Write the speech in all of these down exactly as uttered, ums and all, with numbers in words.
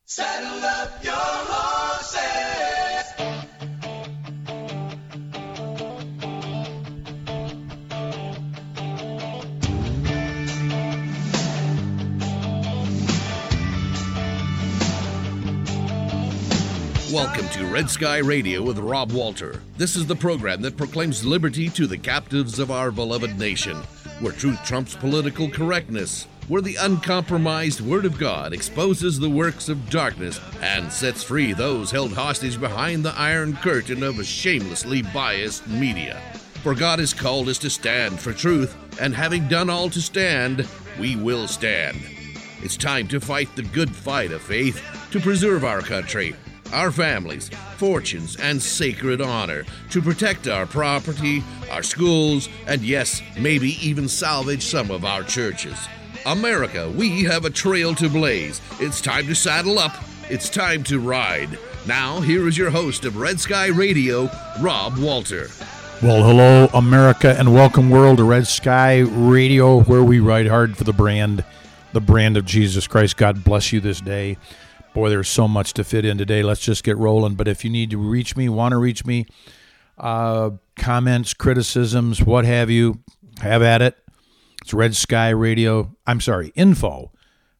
Saddle up your horses. Welcome to Red Sky Radio with Rob Walter. This is the program that proclaims liberty to the captives of our beloved nation, where truth trumps political correctness, where the uncompromised Word of God exposes the works of darkness and sets free those held hostage behind the iron curtain of a shamelessly biased media. For God has called us to stand for truth, and having done all to stand, we will stand. It's time to fight the good fight of faith to preserve our country, our families, fortunes, and sacred honor, to protect our property, our schools, and yes, maybe even salvage some of our churches. America, we have a trail to blaze. It's time to saddle up. It's time to ride. Now, here is your host of Red Sky Radio, Rob Walter. Well, hello, America, and welcome, world, to Red Sky Radio, where we ride hard for the brand, the brand of Jesus Christ. God bless you this day. Boy, there's so much to fit in today. Let's just get rolling. But if you need to reach me, want to reach me, uh, comments, criticisms, what have you, have at it. It's Red Sky Radio. I'm sorry, info.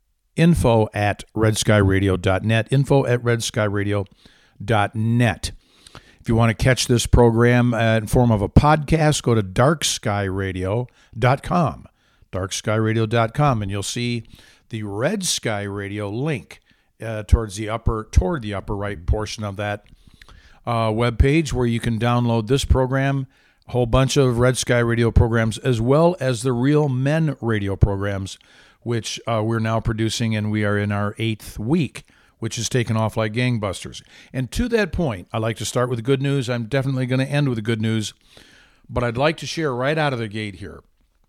Info at red sky radio dot net. Info at red sky radio dot net. If you want to catch this program uh, in form of a podcast, go to dark sky radio dot com. dark sky radio dot com, and you'll see the Red Sky Radio link uh, towards the upper toward the upper right portion of that uh, webpage, where you can download this program, a whole bunch of Red Sky Radio programs, as well as the Real Men Radio programs, which uh, we're now producing, and we are in our eighth week, which has taken off like gangbusters. And to that point, I like to start with the good news. I'm definitely going to end with the good news, but I'd like to share right out of the gate here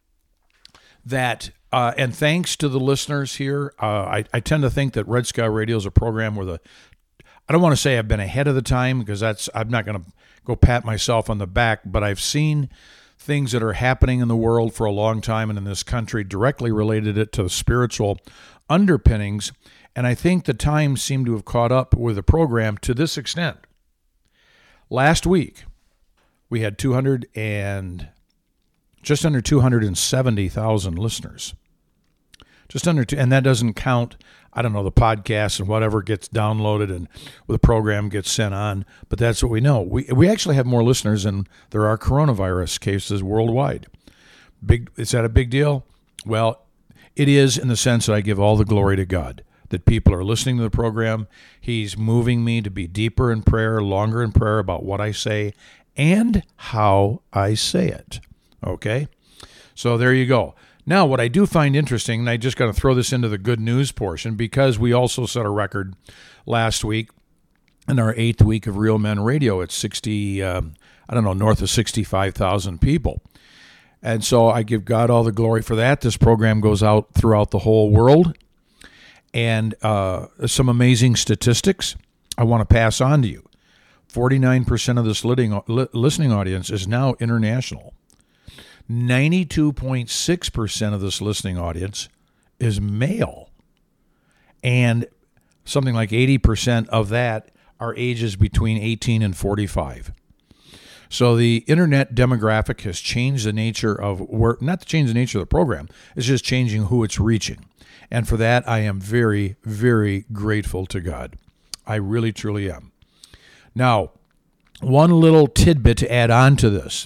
that, uh, and thanks to the listeners here, uh, I, I tend to think that Red Sky Radio is a program where the, I don't want to say I've been ahead of the time, because that's, I'm not going to go pat myself on the back, but I've seen things that are happening in the world for a long time and in this country, directly related it to the spiritual underpinnings, and I think the times seem to have caught up with the program to this extent. Last week, we had two hundred and just under two hundred seventy thousand listeners. Just under two, and that doesn't count, I don't know, the podcast and whatever gets downloaded and the program gets sent on, but that's what we know. We we actually have more listeners than there are coronavirus cases worldwide. Big, is that a big deal? Well, it is, in the sense that I give all the glory to God, that people are listening to the program. He's moving me to be deeper in prayer, longer in prayer about what I say and how I say it. Okay? So there you go. Now, what I do find interesting, and I just got to throw this into the good news portion, because we also set a record last week in our eighth week of Real Men Radio at sixty, um, I don't know, north of sixty-five thousand people. And so I give God all the glory for that. This program goes out throughout the whole world. And uh, some amazing statistics I want to pass on to you. forty-nine percent of this listening audience is now international. ninety-two point six percent of this listening audience is male. And something like eighty percent of that are ages between eighteen and forty-five. So the internet demographic has changed the nature of work, not to change the nature of the program, it's just changing who it's reaching. And for that, I am very, very grateful to God. I really, truly am. Now, one little tidbit to add on to this.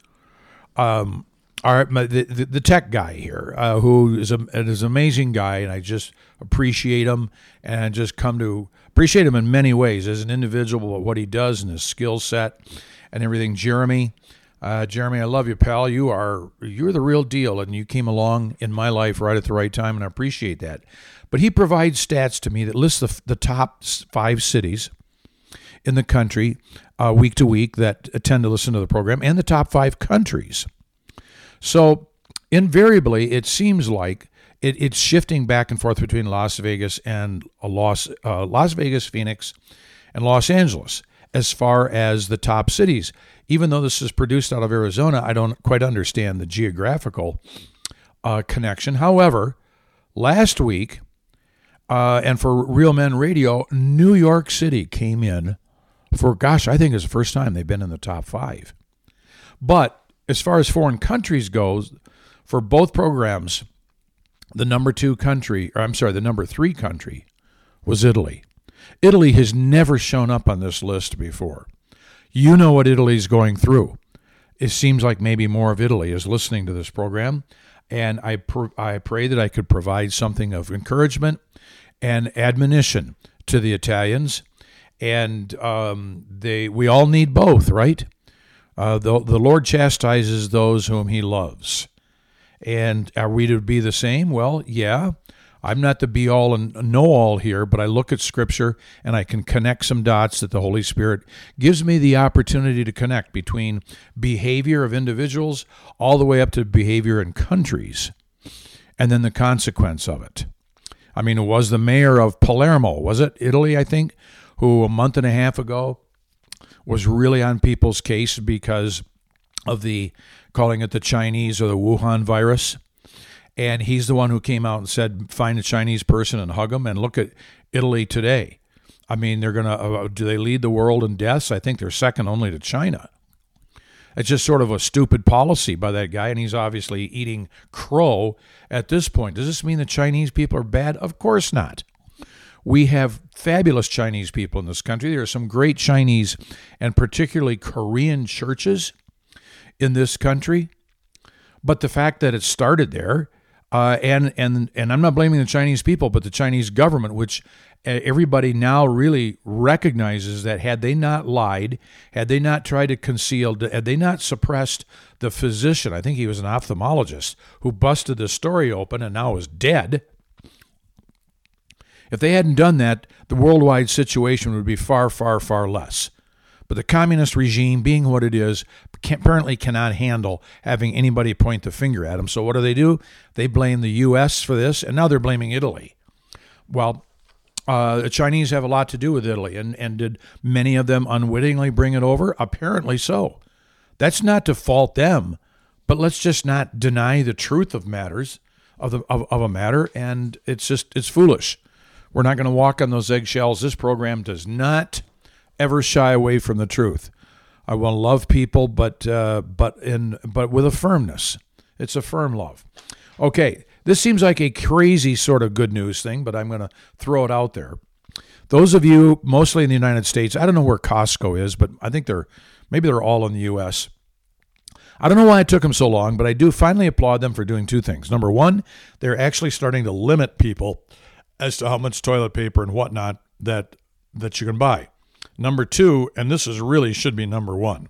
Um, our, the, the, the tech guy here, uh, who is, a, is an amazing guy, and I just appreciate him, and just come to appreciate him in many ways as an individual, what he does and his skill set and everything. Jeremy, uh, Jeremy, I love you, pal. You are you're the real deal, and you came along in my life right at the right time, and I appreciate that. But he provides stats to me that lists the, the top five cities in the country uh, week to week that tend to listen to the program, and the top five countries. So invariably, it seems like it, it's shifting back and forth between Las Vegas and uh, Las uh, Las Vegas, Phoenix, and Los Angeles as far as the top cities. Even though this is produced out of Arizona, I don't quite understand the geographical uh, connection. However, last week, Uh, and for Real Men Radio, New York City came in for, gosh, I think it's the first time they've been in the top five. But as far as foreign countries goes, for both programs, the number two country, or I'm sorry, the number three country was Italy. Italy has never shown up on this list before. You know what Italy's going through. It seems like maybe more of Italy is listening to this program, and I pr- I pray that I could provide something of encouragement and admonition to the Italians, and um, they we all need both, right? Uh, the the Lord chastises those whom He loves, and are we to be the same? Well, yeah. I'm not the be-all and know-all here, but I look at Scripture and I can connect some dots that the Holy Spirit gives me the opportunity to connect between behavior of individuals all the way up to behavior in countries, and then the consequence of it. I mean, it was the mayor of Palermo, was it, Italy, I think, who a month and a half ago was really on people's case because of the, calling it the Chinese or the Wuhan virus. And he's the one who came out and said, find a Chinese person and hug them. And look at Italy today. I mean, they're going to, uh, do they lead the world in deaths? I think they're second only to China. It's just sort of a stupid policy by that guy. And he's obviously eating crow at this point. Does this mean the Chinese people are bad? Of course not. We have fabulous Chinese people in this country. There are some great Chinese and particularly Korean churches in this country. But the fact that it started there, Uh, and and and I'm not blaming the Chinese people, but the Chinese government, which everybody now really recognizes that had they not lied, had they not tried to conceal, had they not suppressed the physician, I think he was an ophthalmologist, who busted the story open and now is dead. If they hadn't done that, the worldwide situation would be far, far, far less. But the communist regime, being what it is, can, apparently cannot handle having anybody point the finger at them. So what do they do? They blame the U S for this, and now they're blaming Italy. Well, uh, the Chinese have a lot to do with Italy, and, and did many of them unwittingly bring it over? Apparently so. That's not to fault them, but let's just not deny the truth of matters, of, the, of, of a matter, and it's just, it's foolish. We're not going to walk on those eggshells. This program does not ever shy away from the truth. I want to love people, but uh, but in but with a firmness. It's a firm love. Okay, this seems like a crazy sort of good news thing, but I'm going to throw it out there. Those of you mostly in the United States, I don't know where Costco is, but I think they're maybe they're all in the U S. I don't know why it took them so long, but I do finally applaud them for doing two things. Number one, they're actually starting to limit people as to how much toilet paper and whatnot that that you can buy. Number two, and this is really should be number one,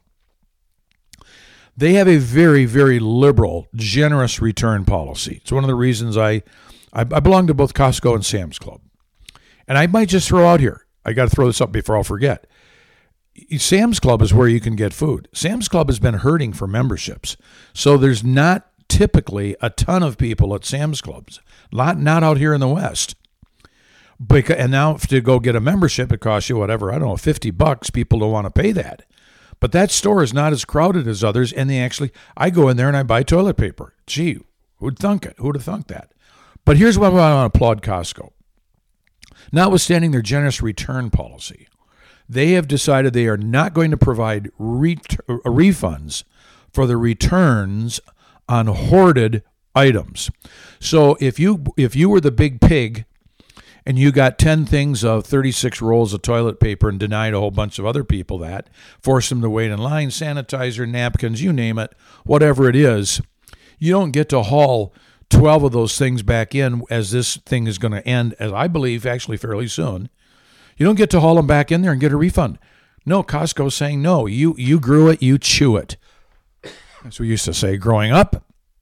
they have a very, very liberal, generous return policy. It's one of the reasons I, I, I belong to both Costco and Sam's Club. And I might just throw out here, I got to throw this up before I'll forget. Sam's Club is where you can get food. Sam's Club has been hurting for memberships. So there's not typically a ton of people at Sam's Clubs, not, not out here in the West. Because, and now to go get a membership, it costs you whatever, I don't know, fifty bucks. People don't want to pay that. But that store is not as crowded as others, and they actually, I go in there and I buy toilet paper. Gee, who'd thunk it? Who'd have thunk that? But here's what I want to applaud Costco. Notwithstanding their generous return policy, they have decided they are not going to provide ret- refunds for the returns on hoarded items. So if you if you were the big pig and you got ten things of thirty-six rolls of toilet paper and denied a whole bunch of other people that, forced them to wait in line, sanitizer, napkins, you name it, whatever it is, you don't get to haul twelve of those things back in as this thing is going to end, as I believe, actually fairly soon. You don't get to haul them back in there and get a refund. No, Costco's saying, no, you, you grew it, you chew it. That's what we used to say growing up.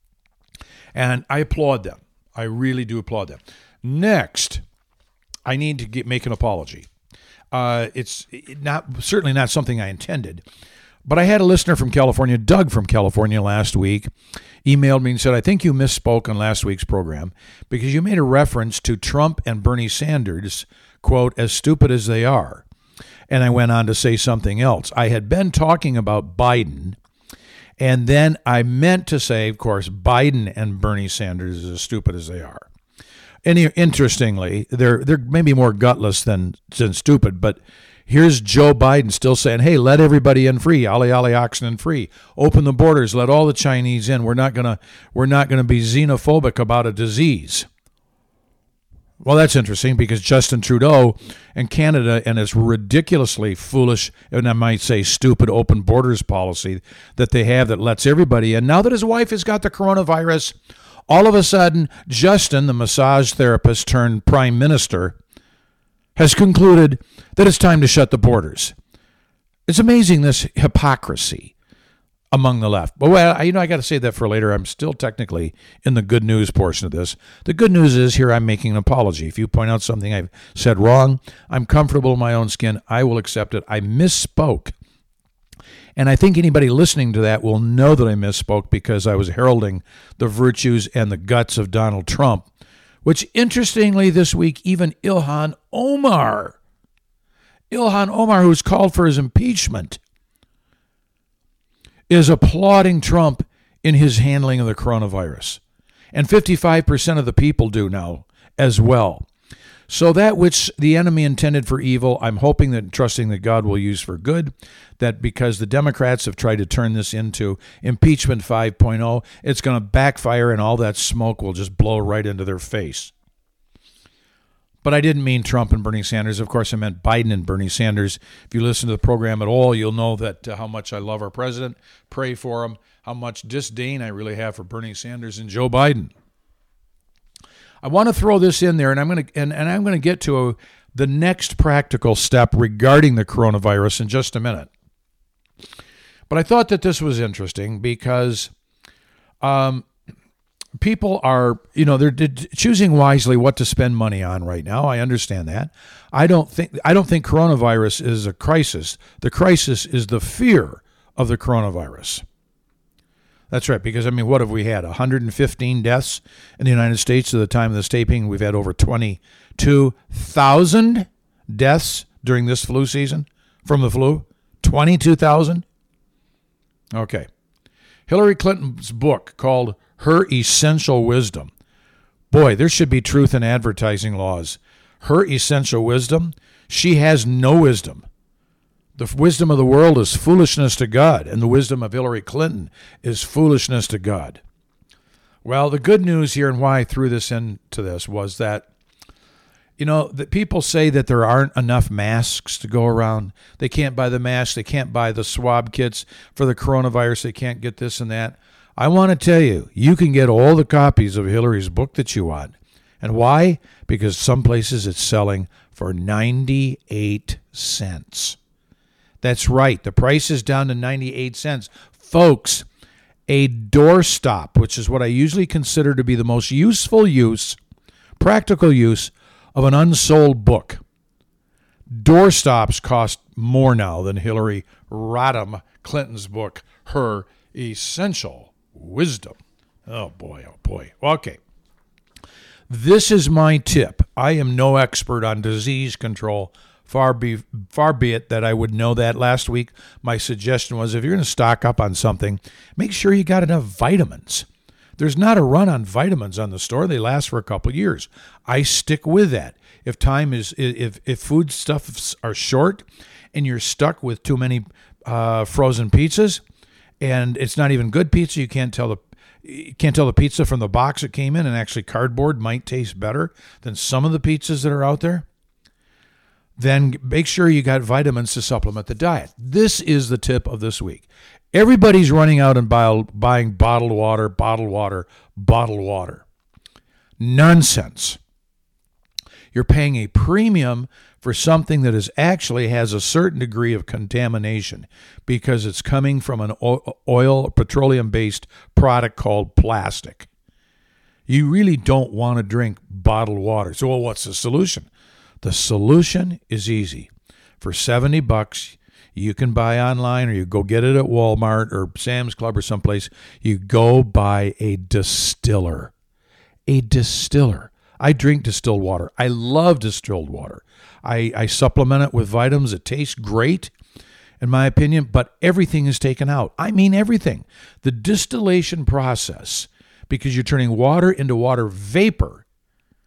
And I applaud them. I really do applaud them. Next, I need to get, make an apology. Uh, it's not certainly not something I intended, but I had a listener from California, Doug from California, last week, emailed me and said, I think you misspoke on last week's program because you made a reference to Trump and Bernie Sanders, quote, as stupid as they are. And I went on to say something else. I had been talking about Biden, and then I meant to say, of course, Biden and Bernie Sanders is as stupid as they are. And interestingly, they're they're maybe more gutless than than stupid, but here's Joe Biden still saying, hey, let everybody in free, ollie ollie oxen in free. Open the borders, let all the Chinese in. We're not gonna we're not gonna be xenophobic about a disease. Well, that's interesting because Justin Trudeau and Canada and its ridiculously foolish, and I might say stupid, open borders policy that they have that lets everybody in. Now that his wife has got the coronavirus, all of a sudden, Justin, the massage therapist turned prime minister, has concluded that it's time to shut the borders. It's amazing, this hypocrisy among the left. But, well, you know, I got to say that for later. I'm still technically in the good news portion of this. The good news is here I'm making an apology. If you point out something I've said wrong, I'm comfortable in my own skin. I will accept it. I misspoke. And I think anybody listening to that will know that I misspoke because I was heralding the virtues and the guts of Donald Trump, which interestingly this week, even Ilhan Omar, Ilhan Omar, who's called for his impeachment, is applauding Trump in his handling of the coronavirus. And fifty-five percent of the people do now as well. So that which the enemy intended for evil, I'm hoping that trusting that God will use for good, that because the Democrats have tried to turn this into impeachment five point oh, it's going to backfire and all that smoke will just blow right into their face. But I didn't mean Trump and Bernie Sanders. Of course, I meant Biden and Bernie Sanders. If you listen to the program at all, you'll know that uh, how much I love our president, pray for him, how much disdain I really have for Bernie Sanders and Joe Biden. I want to throw this in there, and I'm going to and, and I'm going to get to a, the next practical step regarding the coronavirus in just a minute. But I thought that this was interesting because um, people are, you know, they're choosing wisely what to spend money on right now. I understand that. I don't think I don't think coronavirus is a crisis. The crisis is the fear of the coronavirus. That's right, because, I mean, what have we had? one hundred fifteen deaths in the United States at the time of this taping. We've had over twenty-two thousand deaths during this flu season from the flu. twenty-two thousand? Okay. Hillary Clinton's book called Her Essential Wisdom. Boy, there should be truth in advertising laws. Her Essential Wisdom? She has no wisdom. The wisdom of the world is foolishness to God, and the wisdom of Hillary Clinton is foolishness to God. Well, the good news here and why I threw this into this was that, you know, that people say that there aren't enough masks to go around. They can't buy the masks. They can't buy the swab kits for the coronavirus. They can't get this and that. I want to tell you, you can get all the copies of Hillary's book that you want. And why? Because some places it's selling for ninety-eight cents. That's right. The price is down to ninety-eight cents. Folks, a doorstop, which is what I usually consider to be the most useful use, practical use of an unsold book. Doorstops cost more now than Hillary Rodham Clinton's book, Her Essential Wisdom. Oh, boy, oh, boy. Okay. This is my tip. I am no expert on disease control. Far be, far be it that I would know that. Last week, my suggestion was if you're going to stock up on something, make sure you got enough vitamins. There's not a run on vitamins on the store. They last for a couple of years. I stick with that. If time is, if if food stuffs are short and you're stuck with too many uh, frozen pizzas and it's not even good pizza, you can't tell the you can't tell the pizza from the box it came in, and actually cardboard might taste better than some of the pizzas that are out there. Then make sure you got vitamins to supplement the diet. This is the tip of this week. Everybody's running out and buy, buying bottled water, bottled water, bottled water. Nonsense. You're paying a premium for something that is actually has a certain degree of contamination because it's coming from an oil, petroleum-based product called plastic. You really don't want to drink bottled water. So, well, what's the solution? The solution is easy. For seventy bucks, you can buy online or you go get it at Walmart or Sam's Club or someplace. You go buy a distiller. A distiller. I drink distilled water. I love distilled water. I, I supplement it with vitamins. It tastes great, in my opinion, but everything is taken out. I mean everything. The distillation process, because you're turning water into water vapor,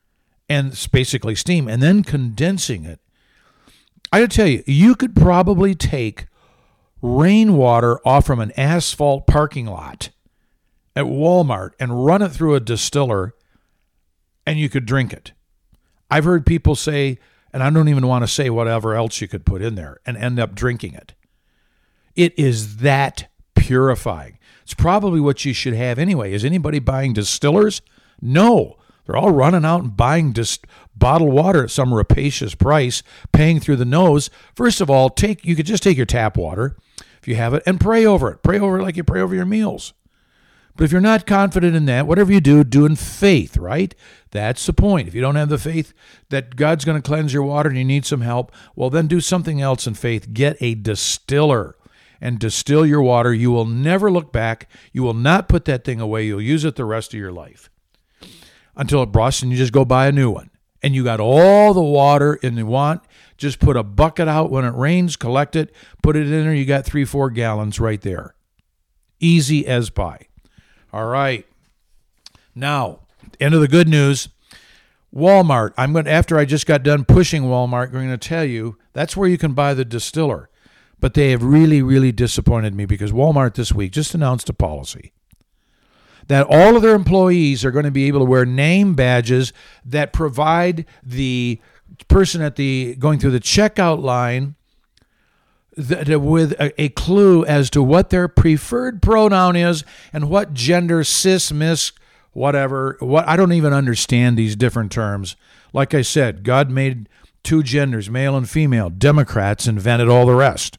and it's basically steam, and then condensing it. I gotta tell you, you could probably take rainwater off from an asphalt parking lot at Walmart and run it through a distiller, and you could drink it. I've heard people say, and I don't even want to say whatever else you could put in there, and end up drinking it. It is that purifying. It's probably what you should have anyway. Is anybody buying distillers? No. They're all running out and buying dis- bottled water at some rapacious price, paying through the nose. First of all, take you could just take your tap water, if you have it, and pray over it. Pray over it like you pray over your meals. But if you're not confident in that, whatever you do, do in faith, right? That's the point. If you don't have the faith that God's going to cleanse your water and you need some help, well, then do something else in faith. Get a distiller and distill your water. You will never look back. You will not put that thing away. You'll use it the rest of your life until it busts, and you just go buy a new one. And you got all the water in you want. Just put a bucket out when it rains, collect it, put it in there. You got three, four gallons right there. Easy as pie. All right. Now, end of the good news. Walmart. I'm going to, after I just got done pushing Walmart, I'm going to tell you that's where you can buy the distiller. But they have really, really disappointed me because Walmart this week just announced a policy that all of their employees are going to be able to wear name badges that provide the person at the going through the checkout line th- with a, a clue as to what their preferred pronoun is and what gender, cis, mis, whatever. What I don't even understand these different terms. Like I said, God made two genders, male and female. Democrats invented all the rest.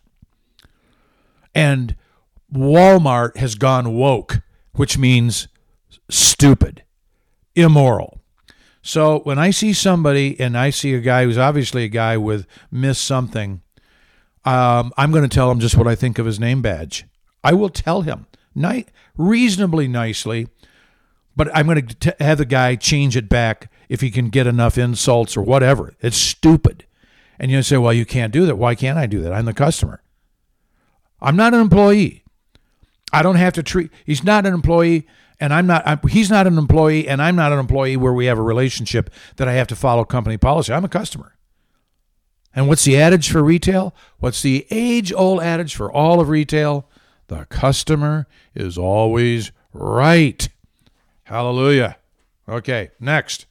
And Walmart has gone woke, which means stupid, immoral. So when I see somebody and I see a guy who's obviously a guy with Miss something, um, I'm going to tell him just what I think of his name badge. I will tell him ni- reasonably nicely, but I'm going to have the guy change it back if he can get enough insults or whatever. It's stupid. And you say, well, you can't do that. Why can't I do that? I'm the customer. I'm not an employee. I don't have to treat, he's not an employee and I'm not, I'm, he's not an employee and I'm not an employee where we have a relationship that I have to follow company policy. I'm a customer. And what's the adage for retail? What's the age-old adage for all of retail? The customer is always right. Hallelujah. Okay, next.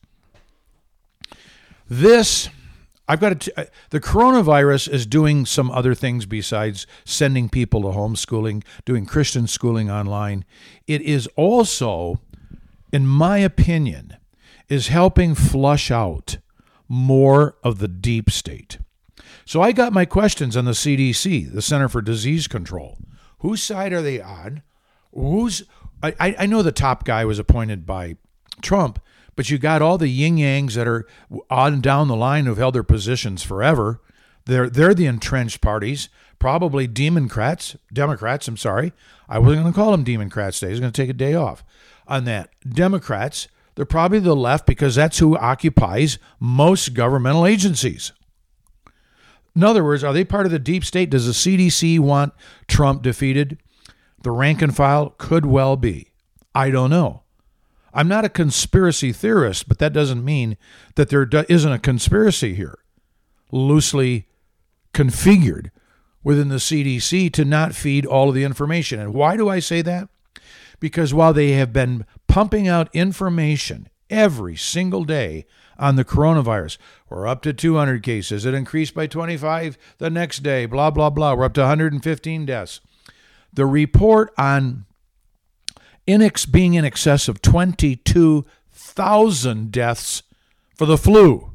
This, I've got to, t- the coronavirus is doing some other things besides sending people to homeschooling, doing Christian schooling online. It is also, in my opinion, is helping flush out more of the deep state. So I got my questions on the C D C, the Center for Disease Control. Whose side are they on? Who's I, I know the top guy was appointed by Trump, but you got all the yin-yangs that are on and down the line who've held their positions forever. They're they're the entrenched parties, probably Democrats, Democrats, I'm sorry. I wasn't going to call them Democrats today. I was going to take a day off on that. Democrats, they're probably the left because that's who occupies most governmental agencies. In other words, are they part of the deep state? Does the C D C want Trump defeated? The rank and file could well be. I don't know. I'm not a conspiracy theorist, but that doesn't mean that there isn't a conspiracy here, loosely configured within the C D C to not feed all of the information. And why do I say that? Because while they have been pumping out information every single day on the coronavirus, we're up to two hundred cases. It increased by twenty-five the next day, blah, blah, blah. We're up to one hundred fifteen deaths. The report on in ex- being in excess of twenty-two thousand deaths for the flu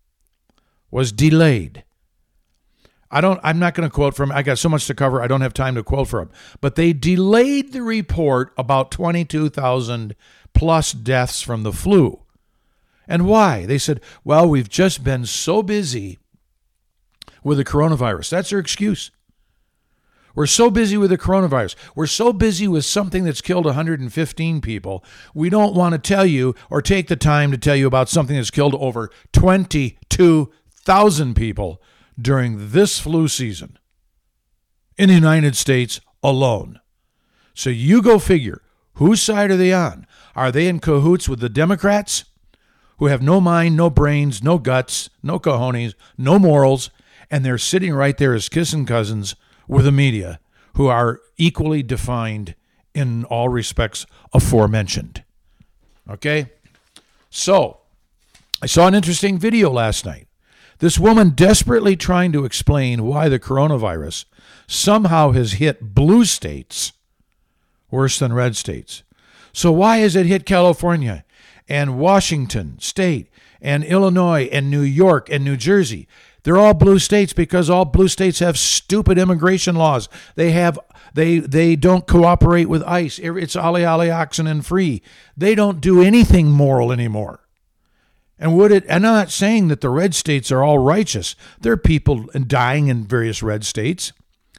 was delayed. I don't, I'm not going to quote from, I got so much to cover, I don't have time to quote from them. But they delayed the report about twenty-two thousand plus deaths from the flu. And why? They said, well, we've just been so busy with the coronavirus. That's their excuse. We're so busy with the coronavirus. We're so busy with something that's killed one hundred fifteen people. We don't want to tell you or take the time to tell you about something that's killed over twenty-two thousand people during this flu season in the United States alone. So you go figure, whose side are they on? Are they in cahoots with the Democrats, who have no mind, no brains, no guts, no cojones, no morals, and they're sitting right there as kissing cousins with the media, who are equally defined in all respects aforementioned. Okay? So, I saw an interesting video last night. This woman desperately trying to explain why the coronavirus somehow has hit blue states worse than red states. So why has it hit California and Washington State and Illinois and New York and New Jersey? They're all blue states because all blue states have stupid immigration laws. They have they they don't cooperate with ICE. It's ollie ollie oxen and free. They don't do anything moral anymore. And would it? And I'm not saying that the red states are all righteous. There are people dying in various red states.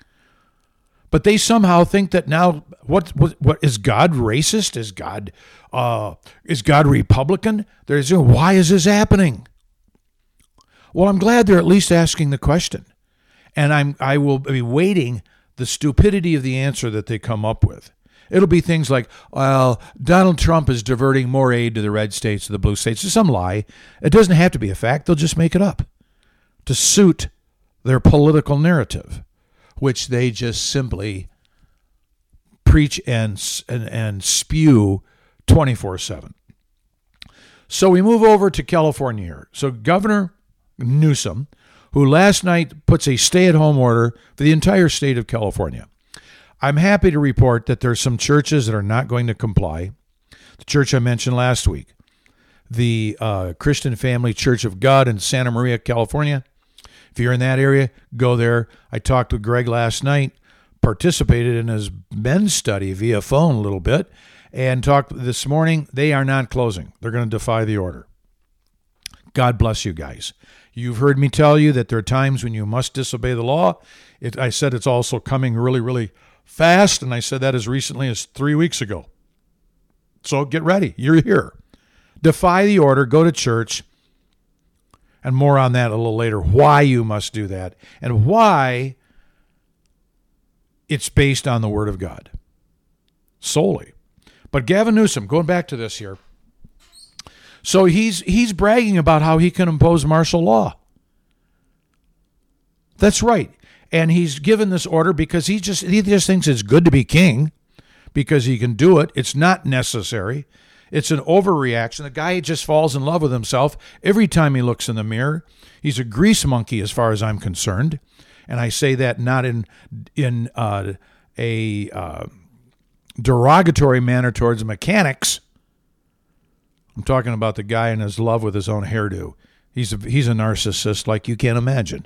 But they somehow think that now, what what, what is God racist? Is God uh, is God Republican? There's why is this happening? Well, I'm glad they're at least asking the question, and I'm I will be waiting the stupidity of the answer that they come up with. It'll be things like, well, Donald Trump is diverting more aid to the red states, to the blue states. It's some lie. It doesn't have to be a fact. They'll just make it up to suit their political narrative, which they just simply preach and and, and spew twenty-four seven. So we move over to California here. So Governor Newsom, who last night puts a stay-at-home order for the entire state of California. I'm happy to report that there's some churches that are not going to comply. The church I mentioned last week, the uh, Christian Family Church of God in Santa Maria, California. If you're in that area, go there. I talked with Greg last night, participated in his men's study via phone a little bit, and talked this morning. They are not closing. They're going to defy the order. God bless you guys. You've heard me tell you that there are times when you must disobey the law. It, I said it's also coming really, really fast, and I said that as recently as three weeks ago. So get ready. You're here. Defy the order. Go to church. And more on that a little later, why you must do that and why it's based on the Word of God solely. But Gavin Newsom, going back to this here, so he's he's bragging about how he can impose martial law. That's right. And he's given this order because he just he just thinks it's good to be king because he can do it. It's not necessary. It's an overreaction. The guy just falls in love with himself every time he looks in the mirror. He's a grease monkey as far as I'm concerned. And I say that not in in uh, a uh, derogatory manner towards mechanics. I'm talking about the guy in his love with his own hairdo. He's a, he's a narcissist like you can't imagine.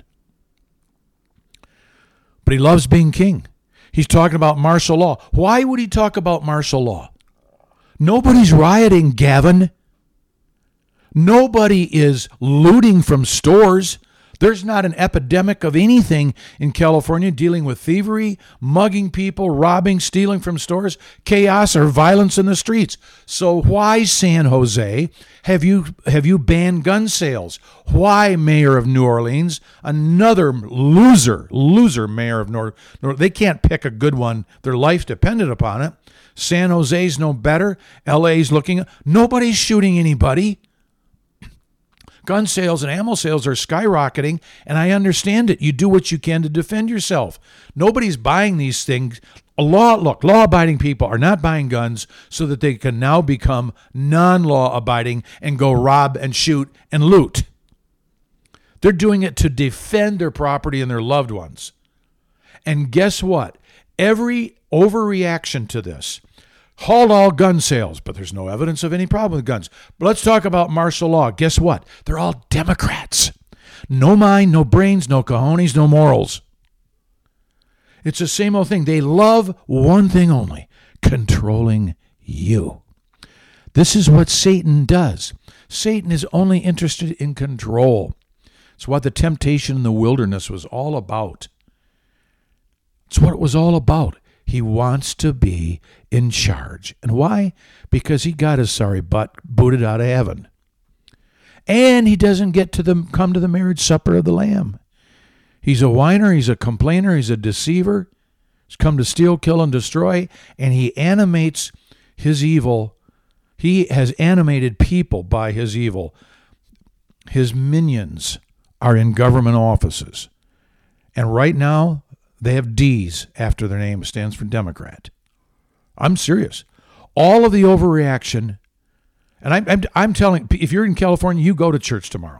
But he loves being king. He's talking about martial law. Why would he talk about martial law? Nobody's rioting, Gavin. Nobody is looting from stores. There's not an epidemic of anything in California dealing with thievery, mugging people, robbing, stealing from stores, chaos or violence in the streets. So why, San Jose, have you have you banned gun sales? Why, Mayor of New Orleans, another loser, loser mayor of North, North they can't pick a good one. Their life depended upon it. San Jose's no better. L A's looking. Nobody's shooting anybody. Gun sales and ammo sales are skyrocketing, and I understand it. You do what you can to defend yourself. Nobody's buying these things. A law, look, law-abiding people are not buying guns so that they can now become non-law-abiding and go rob and shoot and loot. They're doing it to defend their property and their loved ones. And guess what? Every overreaction to this, halt all gun sales, but there's no evidence of any problem with guns. But let's talk about martial law. Guess what? They're all Democrats. No mind, no brains, no cojones, no morals. It's the same old thing. They love one thing only, controlling you. This is what Satan does. Satan is only interested in control. It's what the temptation in the wilderness was all about. It's what it was all about. He wants to be in charge. And why? Because he got his sorry butt booted out of heaven. And he doesn't get to the, come to the marriage supper of the Lamb. He's a whiner, he's a complainer, he's a deceiver. He's come to steal, kill, and destroy. And he animates his evil, He has animated people by his evil. His minions are in government offices. And right now, they have D's after their name. Stands for Democrat. I'm serious. All of the overreaction, and I'm, I'm, I'm telling, if you're in California, you go to church tomorrow.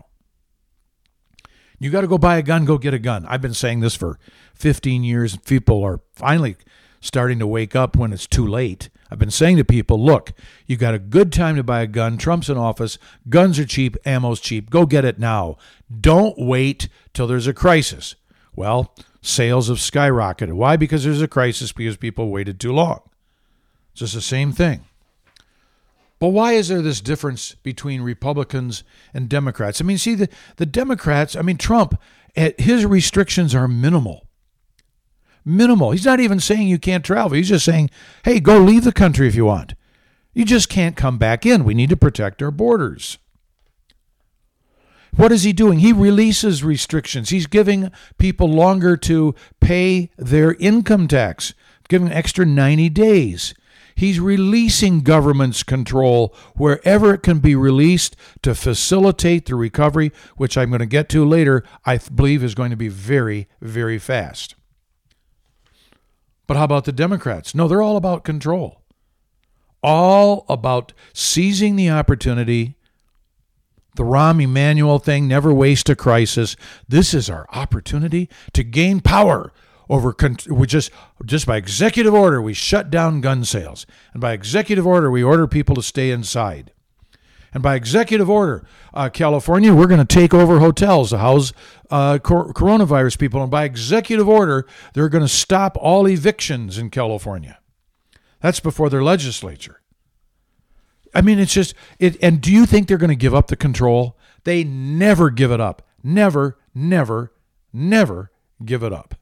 You got to go buy a gun, go get a gun. I've been saying this for fifteen years. People are finally starting to wake up when it's too late. I've been saying to people, look, you got a good time to buy a gun. Trump's in office. Guns are cheap. Ammo's cheap. Go get it now. Don't wait till there's a crisis. Well, sales have skyrocketed. Why? Because there's a crisis, because people waited too long. It's just the same thing. But why is there this difference between Republicans and Democrats? I mean, see, the, the Democrats, I mean, Trump, his restrictions are minimal. Minimal. He's not even saying you can't travel. He's just saying, hey, go leave the country if you want. You just can't come back in. We need to protect our borders. What is he doing? He releases restrictions. He's giving people longer to pay their income tax, giving an extra ninety days. He's releasing government's control wherever it can be released to facilitate the recovery, which I'm going to get to later, I believe is going to be very, very fast. But how about the Democrats? No, they're all about control. All about seizing the opportunity. The Rahm Emanuel thing, never waste a crisis. This is our opportunity to gain power over, we just, just by executive order, we shut down gun sales. And by executive order, we order people to stay inside. And by executive order, uh, California, we're going to take over hotels to house uh, cor- coronavirus people. And by executive order, they're going to stop all evictions in California. That's before their legislature. I mean, it's just, it. And do you think they're going to give up the control? They never give it up. Never, never, never give it up.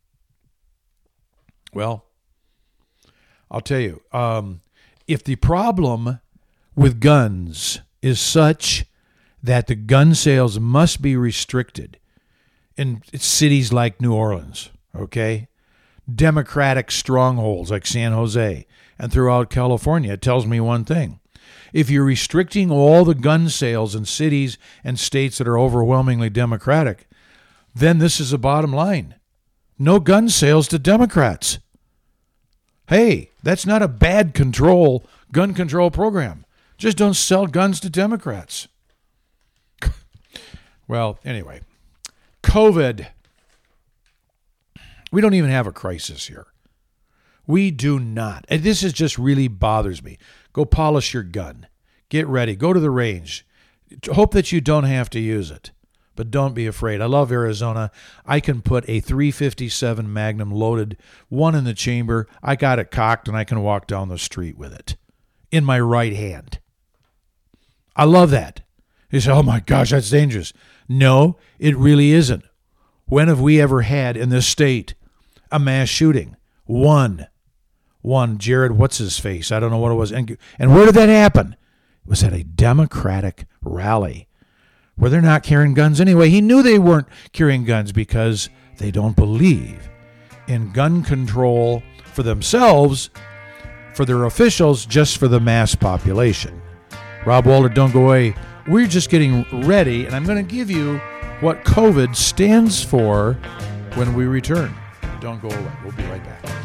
Well, I'll tell you, um, if the problem with guns is such that the gun sales must be restricted in cities like New Orleans, okay, Democratic strongholds like San Jose and throughout California, it tells me one thing. If you're restricting all the gun sales in cities and states that are overwhelmingly Democratic, then this is the bottom line. No gun sales to Democrats. Hey, that's not a bad control, gun control program. Just don't sell guns to Democrats. Well, anyway, COVID. We don't even have a crisis here. We do not. And this is just really bothers me. Go polish your gun. Get ready. Go to the range. Hope that you don't have to use it. But don't be afraid. I love Arizona. I can put a three fifty-seven Magnum loaded, one in the chamber. I got it cocked, and I can walk down the street with it in my right hand. I love that. You say, oh my gosh, that's dangerous. No, it really isn't. When have we ever had in this state a mass shooting? One. One. Jared, what's his face? I don't know what it was. And, and where did that happen? It was at a Democratic rally where they're not carrying guns anyway. He knew they weren't carrying guns because they don't believe in gun control for themselves, for their officials, just for the mass population. Rob Walter, don't go away. We're just getting ready, and I'm going to give you what COVID stands for when we return. Don't go away. We'll be right back.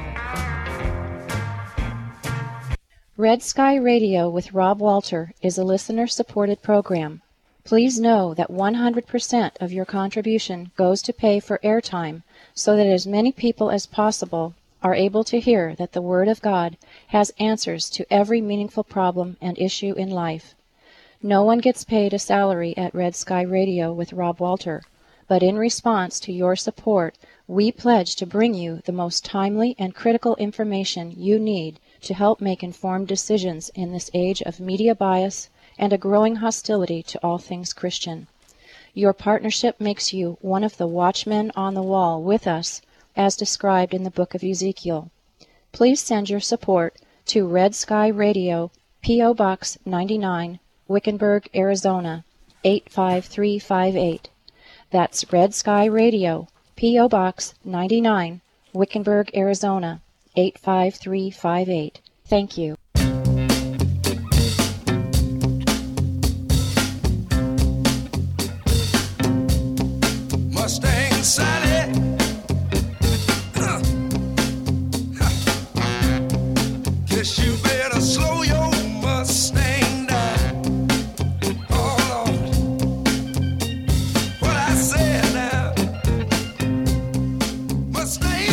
Red Sky Radio with Rob Walter is a listener-supported program. Please know that one hundred percent of your contribution goes to pay for airtime so that as many people as possible are able to hear that the Word of God has answers to every meaningful problem and issue in life. No one gets paid a salary at Red Sky Radio with Rob Walter, but in response to your support, we pledge to bring you the most timely and critical information you need to help make informed decisions in this age of media bias and a growing hostility to all things Christian. Your partnership makes you one of the watchmen on the wall with us, as described in the book of Ezekiel. Please send your support to Red Sky Radio, P O. Box ninety-nine, Wickenburg, Arizona, eight five three five eight. That's Red Sky Radio, P O. Box ninety-nine, Wickenburg, Arizona, eight five three five eight. Thank you.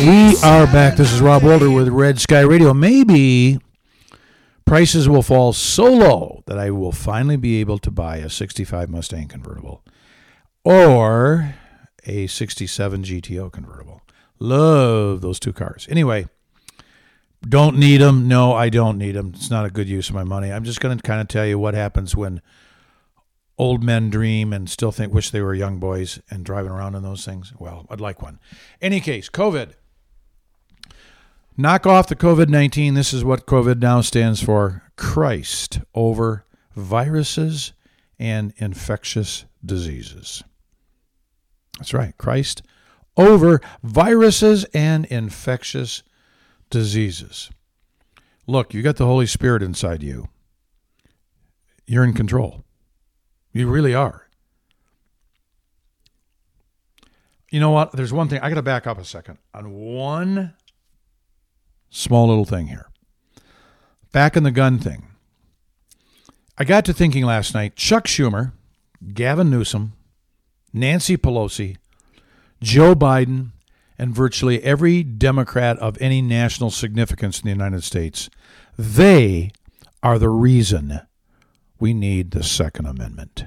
We are back. This is Rob Walter with Red Sky Radio. Maybe prices will fall so low that I will finally be able to buy a sixty-five Mustang convertible or a sixty-seven G T O convertible. Love those two cars. Anyway, don't need them. No, I don't need them. It's not a good use of my money. I'm just going to kind of tell you what happens when old men dream and still think, wish they were young boys and driving around in those things. Well, I'd like one. Any case, COVID. Knock off the COVID nineteen. This is what COVID now stands for. Christ over viruses and infectious diseases. That's right. Christ over viruses and infectious diseases. Look, you got the Holy Spirit inside you. You're in control. You really are. You know what? There's one thing. I got to back up a second on one small little thing here. Back in the gun thing. I got to thinking last night, Chuck Schumer, Gavin Newsom, Nancy Pelosi, Joe Biden, and virtually every Democrat of any national significance in the United States, they are the reason we need the Second Amendment.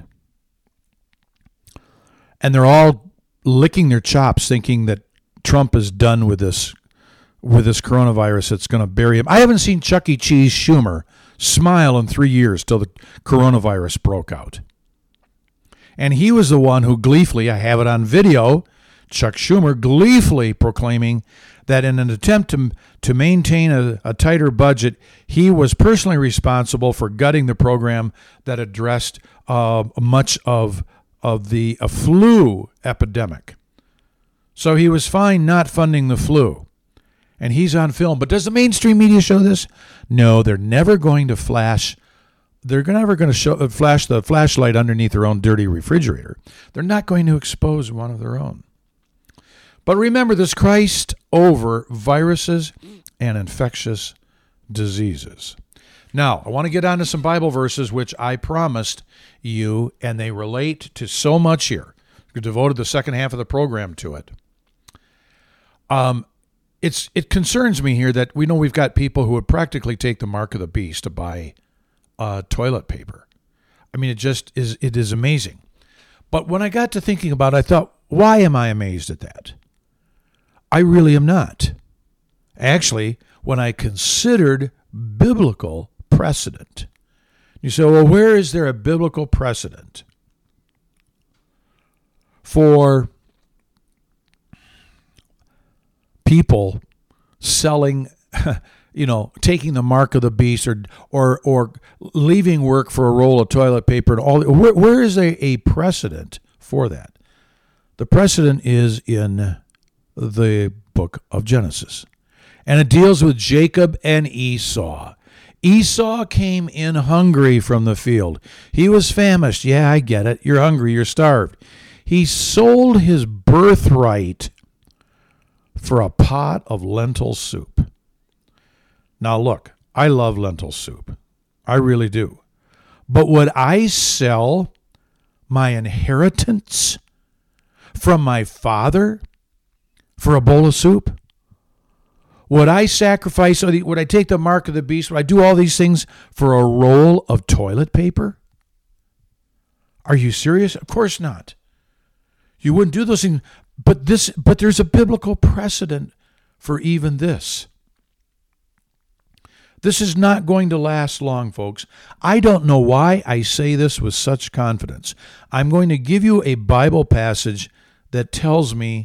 And they're all licking their chops thinking that Trump is done with this with this coronavirus that's going to bury him. I haven't seen Chuck E. Cheese Schumer smile in three years till the coronavirus broke out. And he was the one who gleefully, I have it on video, Chuck Schumer gleefully proclaiming that in an attempt to, to maintain a, a tighter budget, he was personally responsible for gutting the program that addressed uh, much of, of the uh, flu epidemic. So he was fine not funding the flu. And he's on film. But does the mainstream media show this? No, they're never going to flash. They're never going to show flash the flashlight underneath their own dirty refrigerator. They're not going to expose one of their own. But remember this, Christ over viruses and infectious diseases. Now, I want to get on to some Bible verses, which I promised you, and they relate to so much here. We devoted the second half of the program to it. Um, it's it concerns me here that we know we've got people who would practically take the mark of the beast to buy uh, toilet paper. I mean, it just is, it is amazing. But when I got to thinking about it, I thought, why am I amazed at that? I really am not. Actually, when I considered biblical precedent, you say, well, where is there a biblical precedent for people selling, you know, taking the mark of the beast or or or leaving work for a roll of toilet paper and all? Where, where is a, a precedent for that? The precedent is in the book of Genesis, and it deals with Jacob and Esau. Esau came in hungry from the field. He was famished. Yeah, I get it. You're hungry. You're starved. He sold his birthright for a pot of lentil soup. Now, look, I love lentil soup. I really do. But would I sell my inheritance from my father for a bowl of soup? Would I sacrifice, would I take the mark of the beast? Would I do all these things for a roll of toilet paper? Are you serious? Of course not. You wouldn't do those things. But this, but there's a biblical precedent for even this. This is not going to last long, folks. I don't know why I say this with such confidence. I'm going to give you a Bible passage that tells me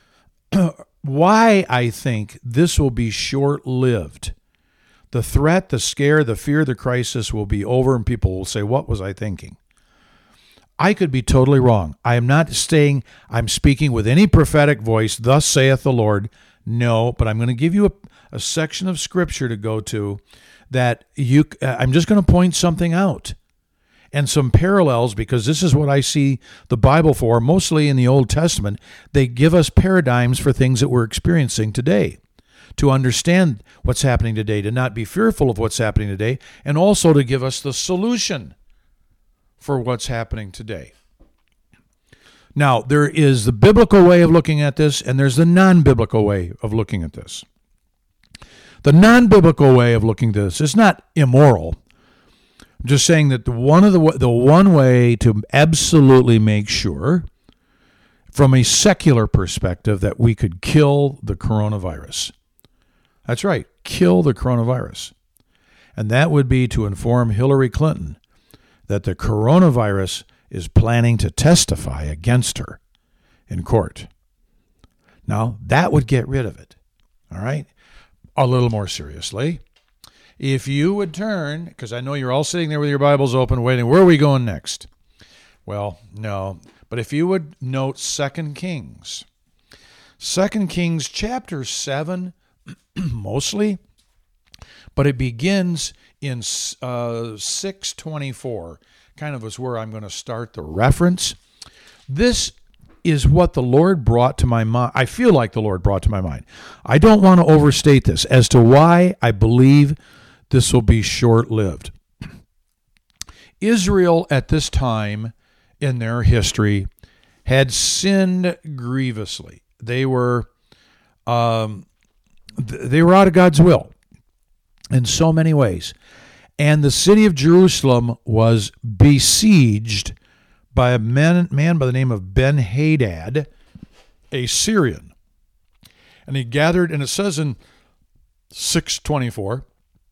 why I think this will be short-lived. The threat, the scare, the fear, the crisis will be over, and people will say, what was I thinking? I could be totally wrong. I am not saying I'm speaking with any prophetic voice, thus saith the Lord. No, but I'm going to give you a, a section of Scripture to go to that you. Uh, I'm just going to point something out and some parallels, because this is what I see the Bible for, mostly in the Old Testament. They give us paradigms for things that we're experiencing today, to understand what's happening today, to not be fearful of what's happening today, and also to give us the solution for what's happening today. Now, there is the biblical way of looking at this, and there's the non-biblical way of looking at this. The non-biblical way of looking at this is not immoral. I'm just saying that the one of the the one way to absolutely make sure, from a secular perspective, that we could kill the coronavirus. That's right, kill the coronavirus. And that would be to inform Hillary Clinton that the coronavirus is planning to testify against her in court. Now, that would get rid of it. All right? A little more seriously, if you would turn, because I know you're all sitting there with your Bibles open waiting, where are we going next? Well, no. But if you would note Second Kings. Second Kings chapter seven, mostly, but it begins in uh, six twenty-four. Kind of is where I'm going to start the reference. This is what the Lord brought to my mind. I feel like the Lord brought to my mind. I don't want to overstate this as to why I believe this will be short-lived. Israel at this time in their history had sinned grievously. They were, um, they were out of God's will in so many ways. And the city of Jerusalem was besieged by a man, man by the name of Ben-Hadad, a Syrian. And he gathered, and it says in six twenty-four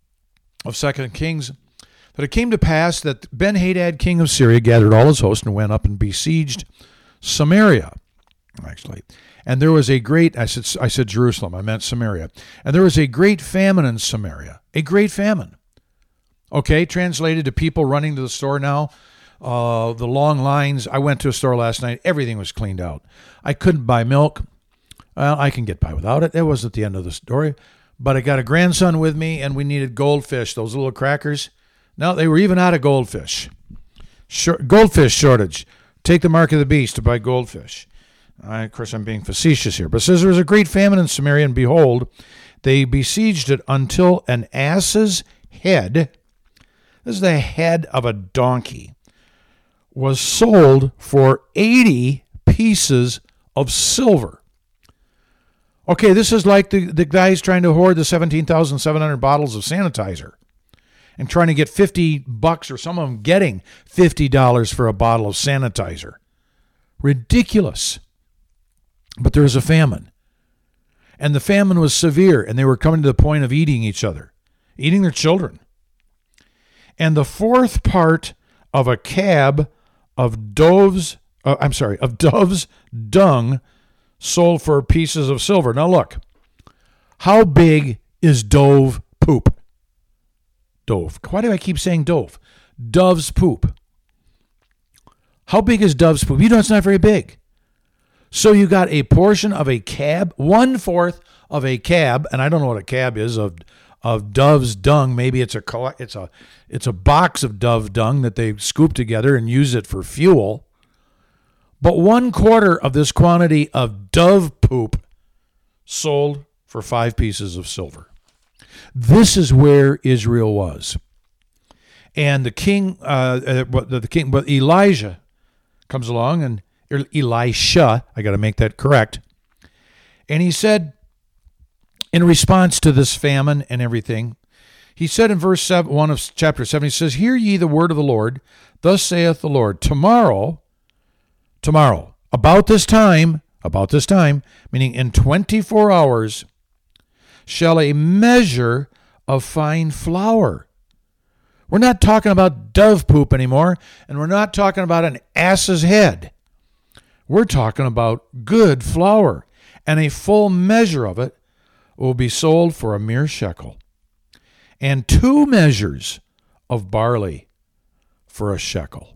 of Second Kings, that it came to pass that Ben-Hadad, king of Syria, gathered all his host and went up and besieged Samaria, actually. And there was a great, I said, I said Jerusalem, I meant Samaria. And there was a great famine in Samaria, a great famine. Okay, translated to people running to the store now. Uh, the long lines. I went to a store last night. Everything was cleaned out. I couldn't buy milk. Well, I can get by without it. That wasn't the end of the story. But I got a grandson with me, and we needed goldfish, those little crackers. No, they were even out of goldfish. Short, goldfish shortage. Take the mark of the beast to buy goldfish. I, of course, I'm being facetious here. But it says there was a great famine in Samaria, and behold, they besieged it until an ass's head, this is the head of a donkey, was sold for eighty pieces of silver. Okay, this is like the, the guys trying to hoard the seventeen thousand seven hundred bottles of sanitizer and trying to get fifty bucks, or some of them getting fifty dollars for a bottle of sanitizer. Ridiculous. But there was a famine. And the famine was severe, and they were coming to the point of eating each other, eating their children. And the fourth part of a cab of dove's, uh, I'm sorry, of dove's dung sold for pieces of silver. Now look, how big is dove poop? Dove. Why do I keep saying dove? Dove's poop. How big is dove's poop? You know, it's not very big. So you got a portion of a cab, one fourth of a cab, and I don't know what a cab is, of of dove's dung. Maybe it's a it's a it's a box of dove dung that they scoop together and use it for fuel. But one quarter of this quantity of dove poop sold for five pieces of silver. This is where Israel was, and the king, uh, uh the king, but Elijah comes along, and Elisha, I got to make that correct, and he said, in response to this famine and everything, he said in verse seven, one of chapter seven, he says, "Hear ye the word of the Lord. Thus saith the Lord, tomorrow, tomorrow, about this time, about this time, meaning in twenty-four hours, shall a measure of fine flour." We're not talking about dove poop anymore, and we're not talking about an ass's head. We're talking about good flour, and a full measure of it will be sold for a mere shekel, and two measures of barley for a shekel.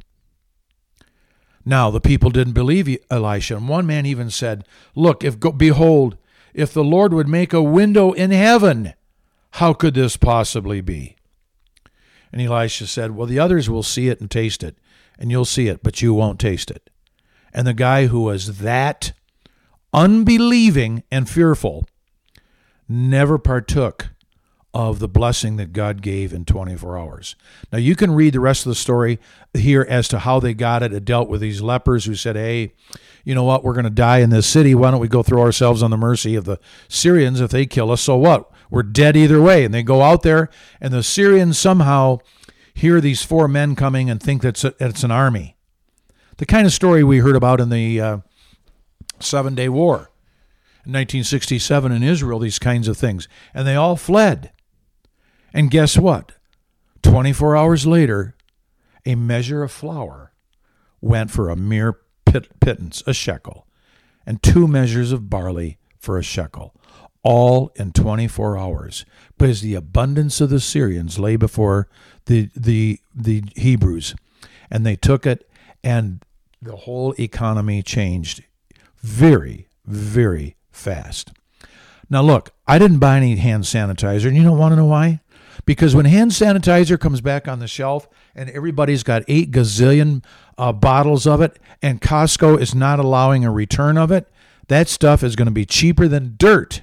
Now, the people didn't believe Elisha, and one man even said, "Look, if behold, if the Lord would make a window in heaven, how could this possibly be?" And Elisha said, "Well, the others will see it and taste it, and you'll see it, but you won't taste it." And the guy who was that unbelieving and fearful never partook of the blessing that God gave in twenty-four hours. Now, you can read the rest of the story here as to how they got it. It dealt with these lepers who said, hey, you know what, we're going to die in this city. Why don't we go throw ourselves on the mercy of the Syrians? If they kill us, so what? We're dead either way. And they go out there, and the Syrians somehow hear these four men coming and think that it's an army. The kind of story we heard about in the uh, Seven-Day War in nineteen sixty-seven in Israel, these kinds of things. And they all fled. And guess what? twenty-four hours later, a measure of flour went for a mere pit- pittance, a shekel, and two measures of barley for a shekel, all in twenty-four hours, because the abundance of the Syrians lay before the the the Hebrews, and they took it, and the whole economy changed very, very fast. Now look, I didn't buy any hand sanitizer, and you don't want to know why? Because when hand sanitizer comes back on the shelf and everybody's got eight gazillion uh, bottles of it, and Costco is not allowing a return of it, that stuff is going to be cheaper than dirt.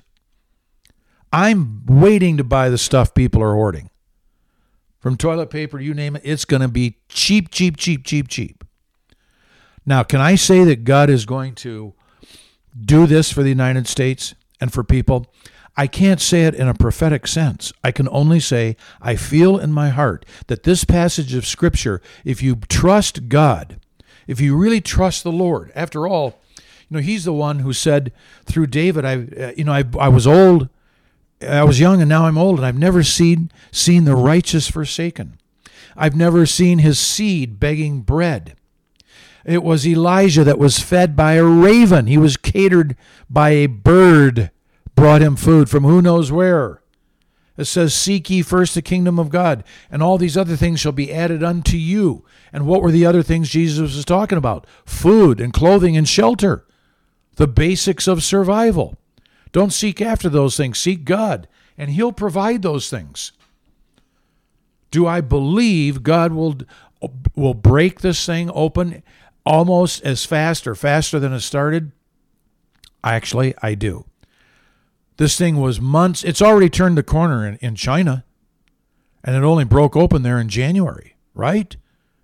I'm waiting to buy the stuff people are hoarding. From toilet paper, you name it, it's going to be cheap, cheap, cheap, cheap, cheap. Now, can I say that God is going to do this for the United States and for people? I can't say it in a prophetic sense. I can only say I feel in my heart that this passage of Scripture, if you trust God, if you really trust the Lord, after all, you know, He's the one who said through David, I, uh, you know, I, I was old, I was young, and now I'm old, and I've never seen seen the righteous forsaken. I've never seen his seed begging bread. It was Elijah that was fed by a raven. He was catered by a bird, brought him food from who knows where. It says, seek ye first the kingdom of God, and all these other things shall be added unto you. And what were the other things Jesus was talking about? Food and clothing and shelter. The basics of survival. Don't seek after those things. Seek God, and He'll provide those things. Do I believe God will, will break this thing open almost as fast or faster than it started? Actually, I do. This thing was months. It's already turned the corner in, in China, and it only broke open there in January, right?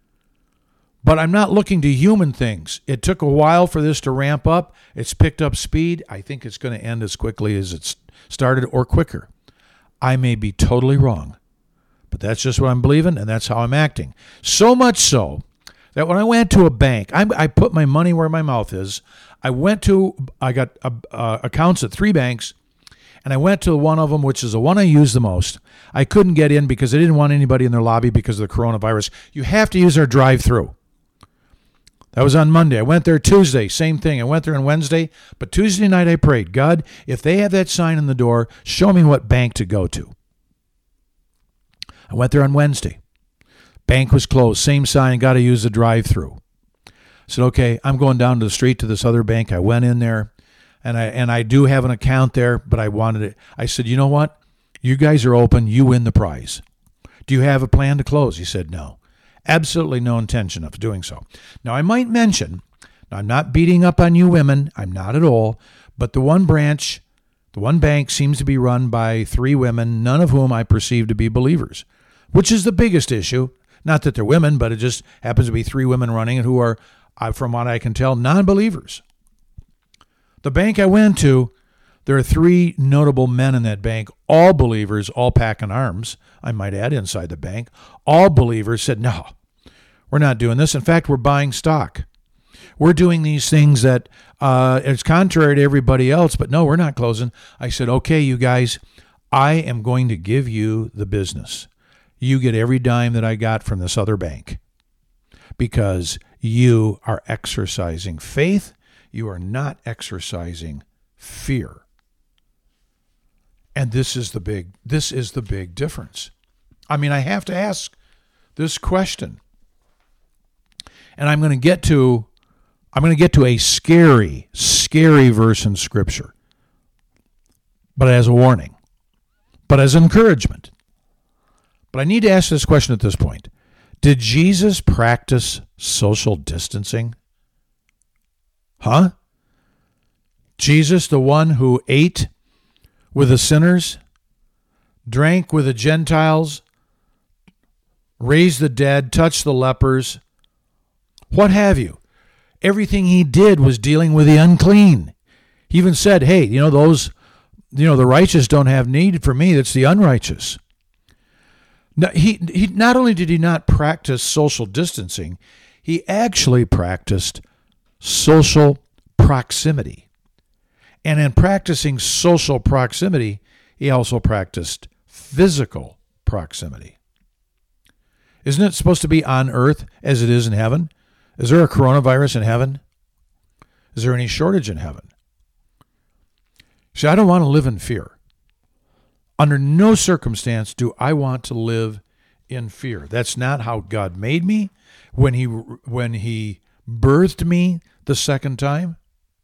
But I'm not looking to human things. It took a while for this to ramp up. It's picked up speed. I think it's going to end as quickly as it started or quicker. I may be totally wrong, but that's just what I'm believing, and that's how I'm acting. So much so that when I went to a bank, I, I put my money where my mouth is. I went to, I got uh, uh, accounts at three banks, and I went to one of them, which is the one I use the most. I couldn't get in because they didn't want anybody in their lobby because of the coronavirus. You have to use our drive-through. That was on Monday. I went there Tuesday, same thing. I went there on Wednesday, but Tuesday night I prayed, God, if they have that sign in the door, show me what bank to go to. I went there on Wednesday. Bank was closed, same sign, got to use the drive-through. I said, okay, I'm going down to the street to this other bank. I went in there, and I and I do have an account there, but I wanted it. I said, you know what? You guys are open. You win the prize. Do you have a plan to close? He said, no. Absolutely no intention of doing so. Now, I might mention, I'm not beating up on you women. I'm not at all. But the one branch, the one bank seems to be run by three women, none of whom I perceive to be believers, which is the biggest issue. Not that they're women, but it just happens to be three women running who are, from what I can tell, non-believers. The bank I went to, there are three notable men in that bank, all believers, all packing arms, I might add, inside the bank. All believers said, no, we're not doing this. In fact, we're buying stock. We're doing these things that uh, it's contrary to everybody else, but no, we're not closing. I said, okay, you guys, I am going to give you the business. You get every dime that I got from this other bank because you are exercising faith. You are not exercising fear. And this is the big, this is the big difference. I mean, I have to ask this question. And I'm going to get to, I'm going to get to a scary, scary verse in Scripture. But as a warning. But as encouragement. But I need to ask this question at this point. Did Jesus practice social distancing? Huh? Jesus, the one who ate with the sinners? drank with the Gentiles, raised the dead, touched the lepers, what have you. Everything he did was dealing with the unclean. He even said, hey, you know, those, you know, the righteous don't have need for me. It's the unrighteous. Now, he, he not only did he not practice social distancing, he actually practiced social proximity. And in practicing social proximity, he also practiced physical proximity. Isn't it supposed to be on earth as it is in heaven? Is there a coronavirus in heaven? Is there any shortage in heaven? See, I don't want to live in fear. Under no circumstance do I want to live in fear. That's not how God made me when he when he birthed me the second time.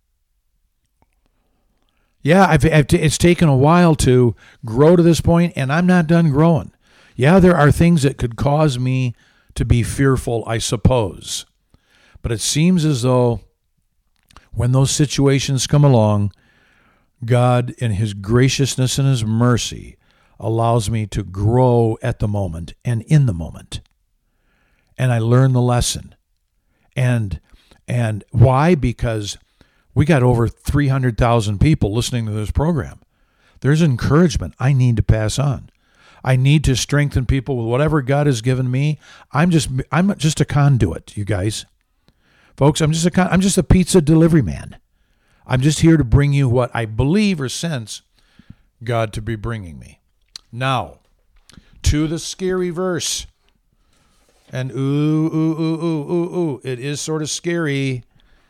Yeah, I've, I've, it's taken a while to grow to this point, and I'm not done growing. Yeah, there are things that could cause me to be fearful, I suppose. But it seems as though when those situations come along, God, in his graciousness and his mercy, allows me to grow at the moment and in the moment. And I learn the lesson. And and why? Because we got over three hundred thousand people listening to this program. There's encouragement I need to pass on. I need to strengthen people with whatever God has given me. I'm just I'm just a conduit, you guys. Folks, I'm just a con- I'm just a pizza delivery man. I'm just here to bring you what I believe or sense God to be bringing me. Now, to the scary verse. And ooh, ooh, ooh, ooh, ooh, ooh, it is sort of scary.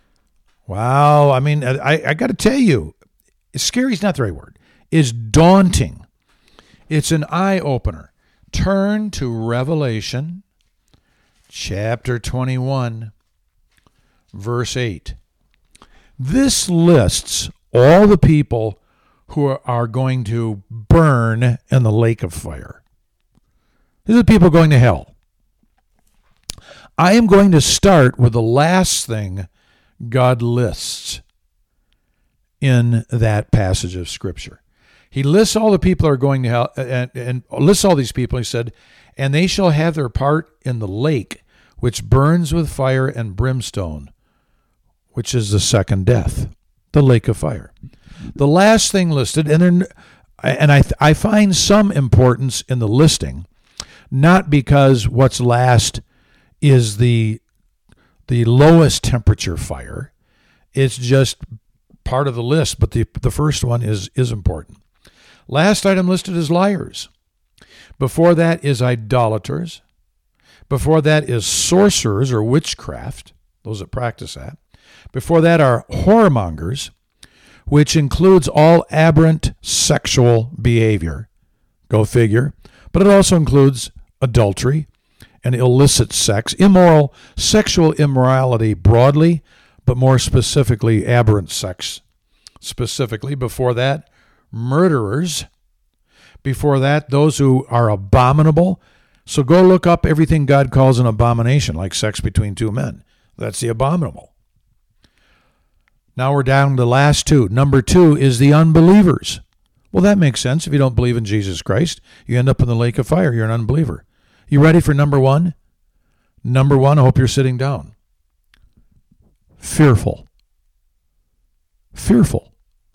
Wow, I mean, I, I got to tell you, scary is not the right word. It's daunting. It's an eye-opener. Turn to Revelation chapter twenty-one, verse eight. This lists all the people who are going to burn in the lake of fire. These are the people going to hell. I am going to start with the last thing God lists in that passage of Scripture. He lists all the people who are going to hell, and, and lists all these people. He said, and they shall have their part in the lake, which burns with fire and brimstone, which is the second death, the lake of fire. The last thing listed, and then, and I I find some importance in the listing, not because what's last is the the lowest temperature fire. It's just part of the list, but the the first one is is important. Last item listed is liars. Before that is idolaters. Before that is sorcerers or witchcraft, those that practice that. Before that are whoremongers, which includes all aberrant sexual behavior. Go figure. But it also includes adultery and illicit sex, immoral, sexual immorality broadly, but more specifically aberrant sex. Specifically, before that, murderers. Before that, those who are abominable. So go look up everything God calls an abomination, like sex between two men. That's the abominable. Now we're down to the last two. Number two is the unbelievers. Well, that makes sense. If you don't believe in Jesus Christ, you end up in the lake of fire. You're an unbeliever. You ready for number one? Number one, I hope you're sitting down. Fearful. Fearful.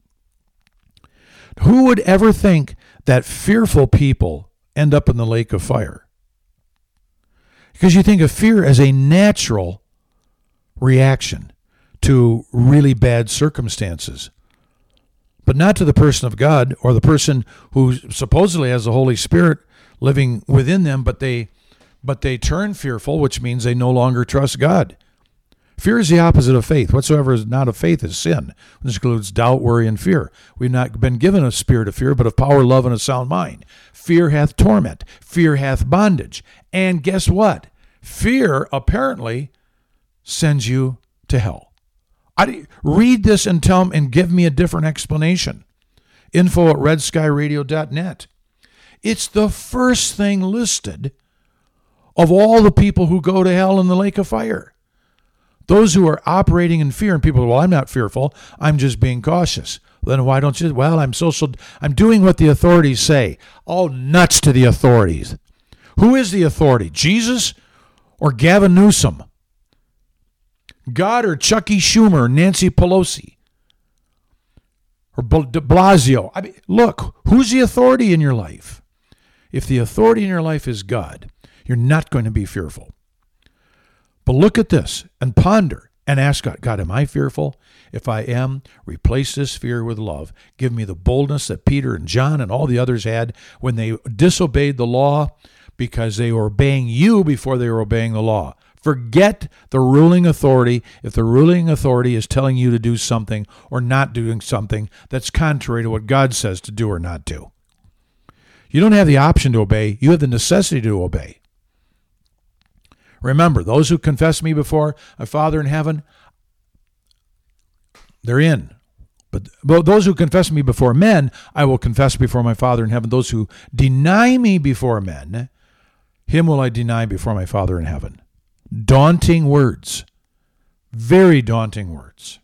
Who would ever think that fearful people end up in the lake of fire? Because you think of fear as a natural reaction to really bad circumstances, but not to the person of God or the person who supposedly has the Holy Spirit living within them, but they but they turn fearful, which means they no longer trust God. Fear is the opposite of faith. Whatsoever is not of faith is sin, which includes doubt, worry, and fear. We've not been given a spirit of fear, but of power, love, and a sound mind. Fear hath torment. Fear hath bondage. And guess what? Fear apparently sends you to hell. I, read this and tell them and give me a different explanation. Info at red sky radio dot net. It's the first thing listed of all the people who go to hell in the lake of fire. Those who are operating in fear, and people go, well, I'm not fearful, I'm just being cautious. Then why don't you? Well, I'm social. I'm doing what the authorities say. All nuts to the authorities. Who is the authority? Jesus or Gavin Newsom? God or Chucky Schumer or Nancy Pelosi? Or de Blasio? I mean, look, who's the authority in your life? If the authority in your life is God, you're not going to be fearful. But look at this and ponder and ask God, God, am I fearful? If I am, replace this fear with love. Give me the boldness that Peter and John and all the others had when they disobeyed the law because they were obeying you before they were obeying the law. Forget the ruling authority if the ruling authority is telling you to do something or not doing something that's contrary to what God says to do or not do. You don't have the option to obey. You have the necessity to obey. Remember, those who confess me before our Father in heaven, they're in. But, but those who confess me before men, I will confess before my Father in heaven. Those who deny me before men, him will I deny before my Father in heaven. Daunting words. Very daunting words.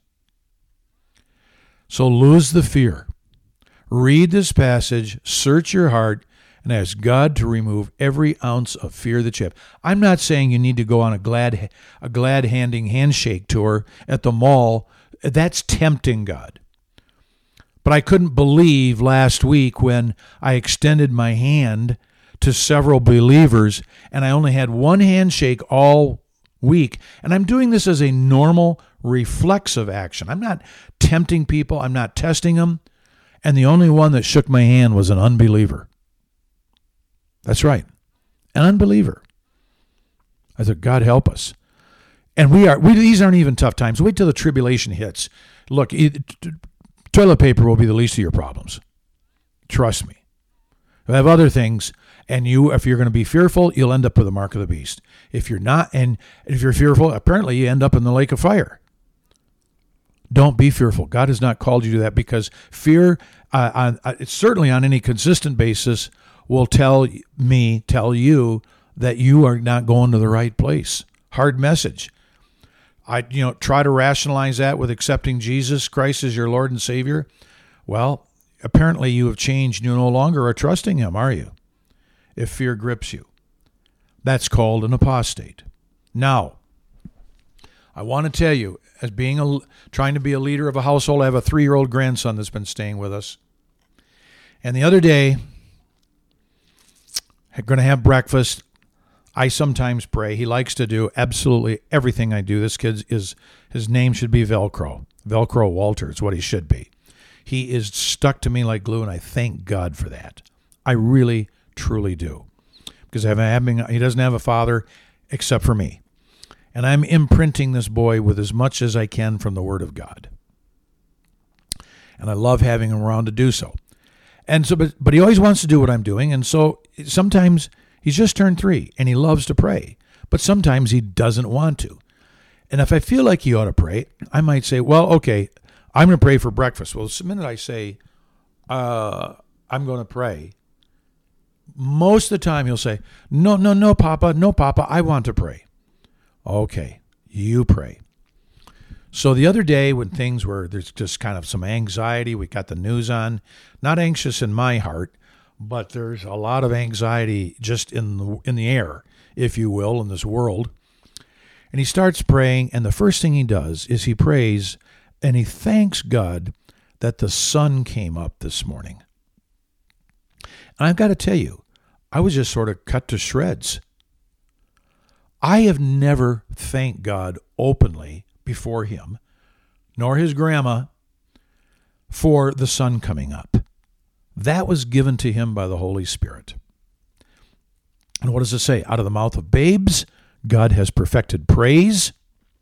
So lose the fear. Read this passage, search your heart, and ask God to remove every ounce of fear that you have. I'm not saying you need to go on a glad a glad handing handshake tour at the mall. That's tempting God. But I couldn't believe last week when I extended my hand to several believers, and I only had one handshake all week. And I'm doing this as a normal, reflexive action. I'm not tempting people. I'm not testing them. And the only one that shook my hand was an unbeliever. That's right, an unbeliever. I thought, God help us. And we are. We, these aren't even tough times. Wait till the tribulation hits. Look, it, t- toilet paper will be the least of your problems. Trust me. You'll have other things, and you, if you're going to be fearful, you'll end up with the mark of the beast. If you're not, and if you're fearful, apparently you end up in the lake of fire. Don't be fearful. God has not called you to that because fear, uh, on, uh, it's certainly on any consistent basis, will tell me, tell you that you are not going to the right place. Hard message. I, you know, try to rationalize that with accepting Jesus Christ as your Lord and Savior. Well, apparently you have changed. You no longer are trusting him, are you? If fear grips you. That's called an apostate. Now, I want to tell you, as being a, trying to be a leader of a household, I have a three-year-old grandson that's been staying with us. And the other day, I'm going to have breakfast. I sometimes pray. He likes to do absolutely everything I do. This kid is, his name should be Velcro. Velcro Walter is what he should be. He is stuck to me like glue, and I thank God for that. I really, truly do. Because I'm having, he doesn't have a father except for me. And I'm imprinting this boy with as much as I can from the Word of God. And I love having him around to do so. And so, but, but he always wants to do what I'm doing. And so sometimes he's just turned three and he loves to pray. But sometimes he doesn't want to. And if I feel like he ought to pray, I might say, well, okay, I'm going to pray for breakfast. Well, the minute I say, uh, I'm going to pray, most of the time he'll say, no, no, no, Papa, no, Papa, I want to pray. Okay, you pray. So the other day when things were, there's just kind of some anxiety, we got the news on, not anxious in my heart, but there's a lot of anxiety just in the, in the air, if you will, in this world. And he starts praying, and the first thing he does is he prays, and he thanks God that the sun came up this morning. And I've got to tell you, I was just sort of cut to shreds. I have never thanked God openly before him, nor his grandma, for the sun coming up. That was given to him by the Holy Spirit. And what does it say? Out of the mouth of babes, God has perfected praise.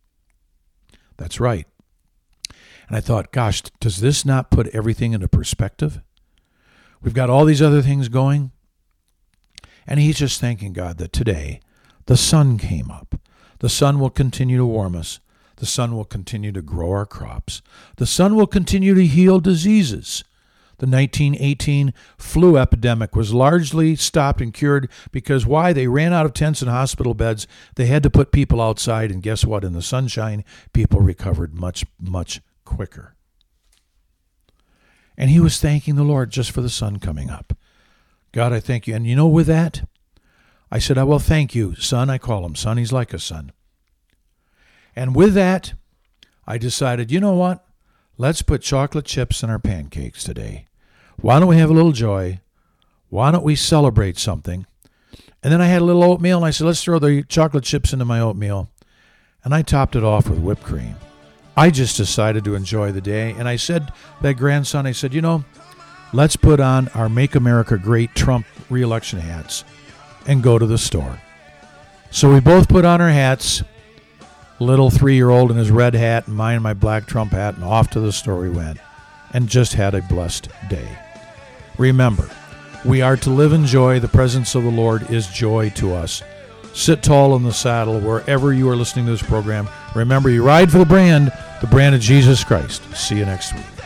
That's right. And I thought, gosh, does this not put everything into perspective? We've got all these other things going. And he's just thanking God that today the sun came up. The sun will continue to warm us. The sun will continue to grow our crops. The sun will continue to heal diseases. The nineteen eighteen flu epidemic was largely stopped and cured because why? They ran out of tents and hospital beds. They had to put people outside, and guess what? In the sunshine, people recovered much, much quicker. And he was thanking the Lord just for the sun coming up. God, I thank you. And you know, with that, I said, I will thank you, son. I call him son. He's like a son. And with that, I decided, you know what? Let's put chocolate chips in our pancakes today. Why don't we have a little joy? Why don't we celebrate something? And then I had a little oatmeal, and I said, let's throw the chocolate chips into my oatmeal. And I topped it off with whipped cream. I just decided to enjoy the day. And I said to that grandson, I said, you know, let's put on our Make America Great Trump re-election hats and go to the store. So we both put on our hats, little three-year-old in his red hat and mine in my black Trump hat, and off to the store we went and just had a blessed day. Remember, we are to live in joy. The presence of the Lord is joy to us. Sit tall in the saddle wherever you are listening to this program. Remember, you ride for the brand, the brand of Jesus Christ. See you next week.